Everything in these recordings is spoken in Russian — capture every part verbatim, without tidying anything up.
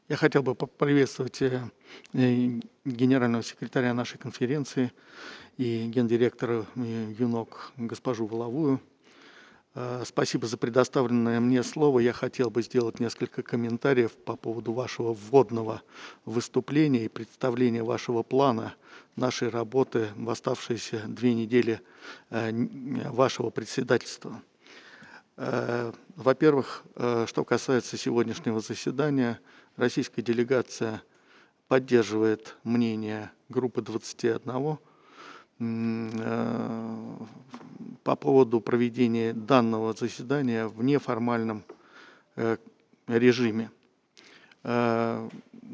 Я хотел бы поприветствовать э, э, генерального секретаря нашей конференции и гендиректора э, ЮНОК госпожу Воловую. Э, Спасибо за предоставленное мне слово. Я хотел бы сделать несколько комментариев по поводу вашего вводного выступления и представления вашего плана нашей работы в оставшиеся две недели э, н- вашего председательства. Э, Во-первых, э, что касается сегодняшнего заседания, российская делегация поддерживает мнение группы двадцати одного м, э, по поводу проведения данного заседания в неформальном э, режиме. Э,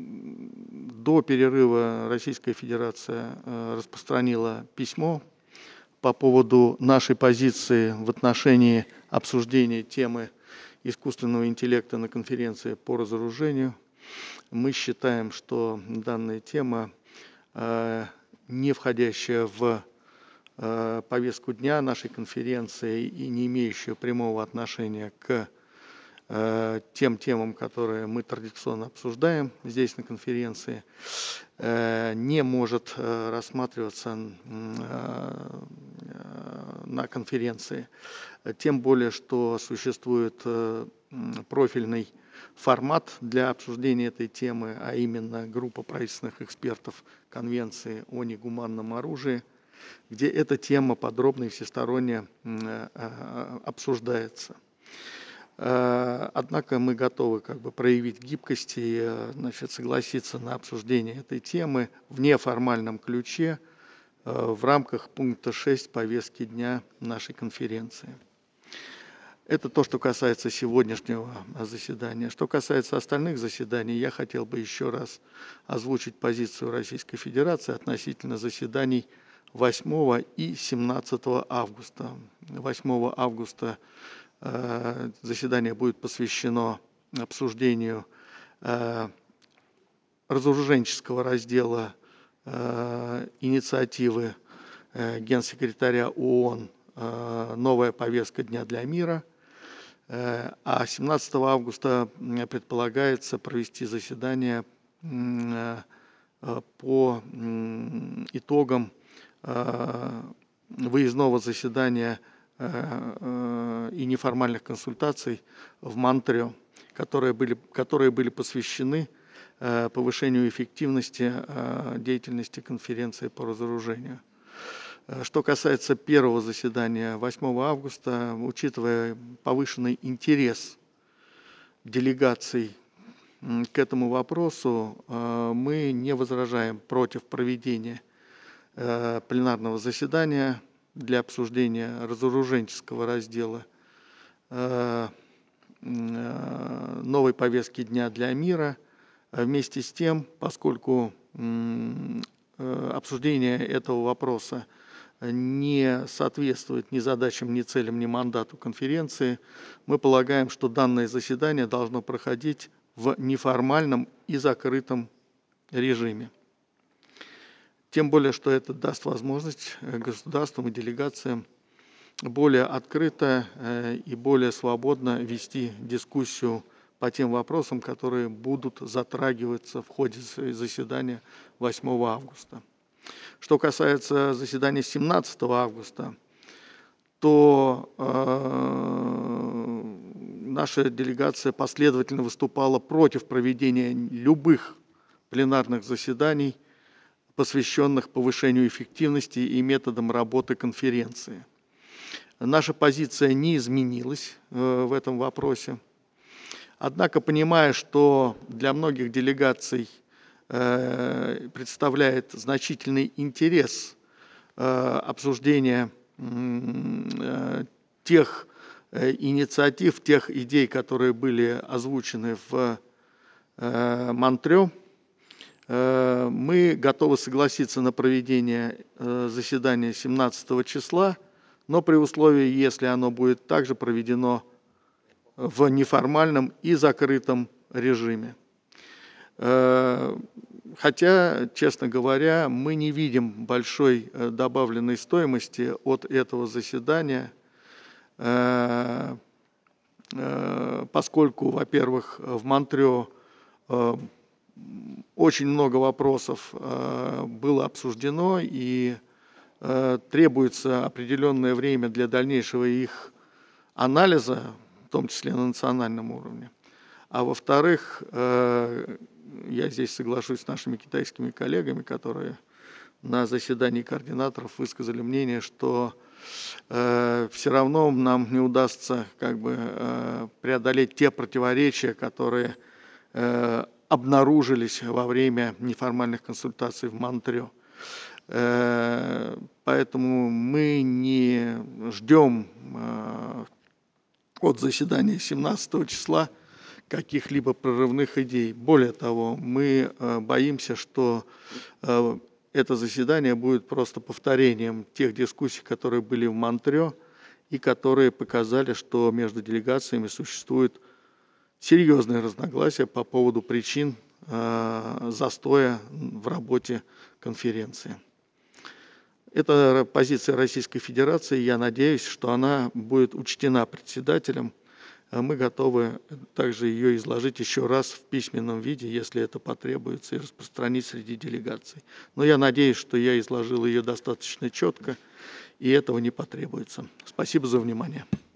До перерыва Российская Федерация э, распространила письмо по поводу нашей позиции в отношении обсуждения темы искусственного интеллекта на конференции по разоружению. Мы считаем, что данная тема, э, не входящая в э, повестку дня нашей конференции и не имеющая прямого отношения к э, тем темам, которые мы традиционно обсуждаем здесь на конференции, э, не может э, рассматриваться э, на конференции. Тем более, что существует э, м, профильный формат для обсуждения этой темы, а именно группа правительственных экспертов Конвенции о негуманном оружии, где эта тема подробно и всесторонне м, э, э, обсуждается. Э, Однако мы готовы как бы проявить гибкость и э, значит, согласиться на обсуждение этой темы в неформальном ключе э, в рамках пункта шесть повестки дня нашей конференции. Это то, что касается сегодняшнего заседания. Что касается остальных заседаний, я хотел бы еще раз озвучить позицию Российской Федерации относительно заседаний восьмого и семнадцатого августа. восьмого августа э, заседание будет посвящено обсуждению э, разоруженческого раздела э, инициативы э, генсекретаря ООН э, «Новая повестка дня для мира». Э, А семнадцатого августа м, предполагается провести заседание м, э, э, по м, итогам э, выездного заседания э, э, и неформальных консультаций в Монтрео, которые были, которые были посвящены э, повышению эффективности э, деятельности конференции по разоружению. Э, Что касается первого заседания восьмого августа, учитывая повышенный интерес делегаций м, к этому вопросу, э, мы не возражаем против проведения э, пленарного заседания для обсуждения разоруженческого раздела э, м, э, новой повестки дня для мира. А Вместе с тем, поскольку м, э, обсуждение этого вопроса не соответствует ни задачам, ни целям, ни мандату конференции, мы полагаем, что данное заседание должно проходить в неформальном и закрытом режиме. Тем более, что это даст возможность э, государствам и делегациям более открыто э, и более свободно вести дискуссию по тем вопросам, которые будут затрагиваться в ходе с- заседания восьмого августа. Что касается заседания семнадцатого августа, то э, наша делегация последовательно выступала против проведения любых пленарных заседаний, посвященных повышению эффективности и методам работы конференции. Наша позиция не изменилась э, в этом вопросе. Однако, понимая, что для многих делегаций э, представляет значительный интерес э, обсуждения м, э, тех э, инициатив, тех идей, которые были озвучены в э, Монтрео, э, мы готовы согласиться на проведение э, заседания семнадцатого числа, но при условии, если оно будет также проведено в неформальном и закрытом режиме. Э, Хотя, честно говоря, мы не видим большой э, добавленной стоимости от этого заседания, э, э, поскольку, во-первых, в Монтрео э, очень много вопросов было обсуждено, и требуется определенное время для дальнейшего их анализа, в том числе на национальном уровне. А во-вторых, я здесь соглашусь с нашими китайскими коллегами, которые на заседании координаторов высказали мнение, что э, все равно нам не удастся как бы, э, преодолеть те противоречия, которые э, обнаружились во время неформальных консультаций в Монтрео. Э, поэтому мы не ждем э, от заседания семнадцатого числа каких-либо прорывных идей. Более того, мы э, боимся, что э, это заседание будет просто повторением тех дискуссий, которые были в Монтрео и которые показали, что между делегациями существуют серьезные разногласия по поводу причин э, застоя в работе конференции. Это позиция Российской Федерации. Я надеюсь, что она будет учтена председателем. Мы готовы также ее изложить еще раз в письменном виде, если это потребуется, и распространить среди делегаций. Но я надеюсь, что я изложил ее достаточно четко, и этого не потребуется. Спасибо за внимание.